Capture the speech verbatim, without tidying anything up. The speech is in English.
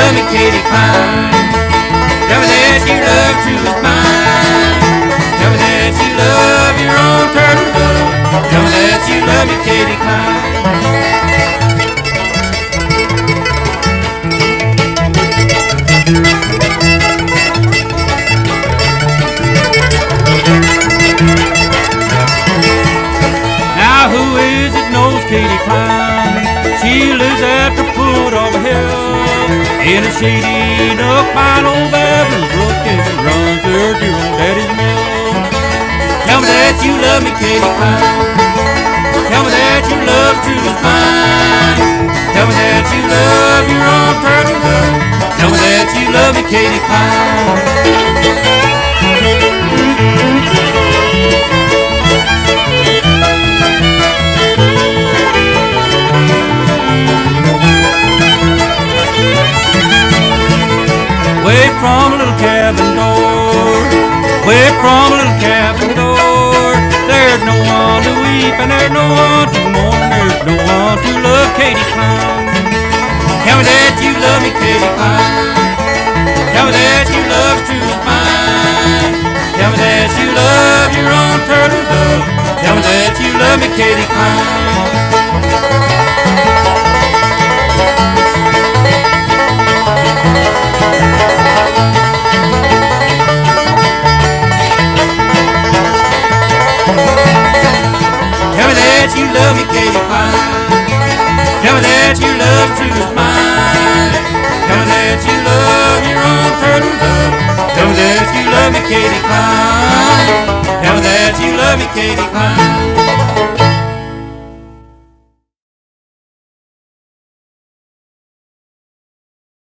love me, Katie Klein. Tell me that you love true as mine. Tell me that you love your own turtle dove. Tell me that you love me, Katie Klein. Now who is it knows Katie Klein? She lives at the foot of a hill in a shady nook by an old babbling brook, and it runs her dear old daddy's mill. Tell me that you love me, Katie Klein. Tell me that you love true as mine. Tell me that you love your own turtle dove. Tell me that you love me, Katie Klein. Way from a little cabin door, way from a little cabin door, there's no one to weep and there's no one to mourn, there's no one to love Katie Klein. Tell me that you love me, Katie Klein. Tell me that you love true as mine. Tell me that you love your own turtle dove. Tell me that you love me, Katie Klein. You love me, Katie Klein. Tell me that you love true as mine. Tell me that you love your own turtle dove. Tell me that you love me, Katie Klein. Tell me that you love me, Katie Klein.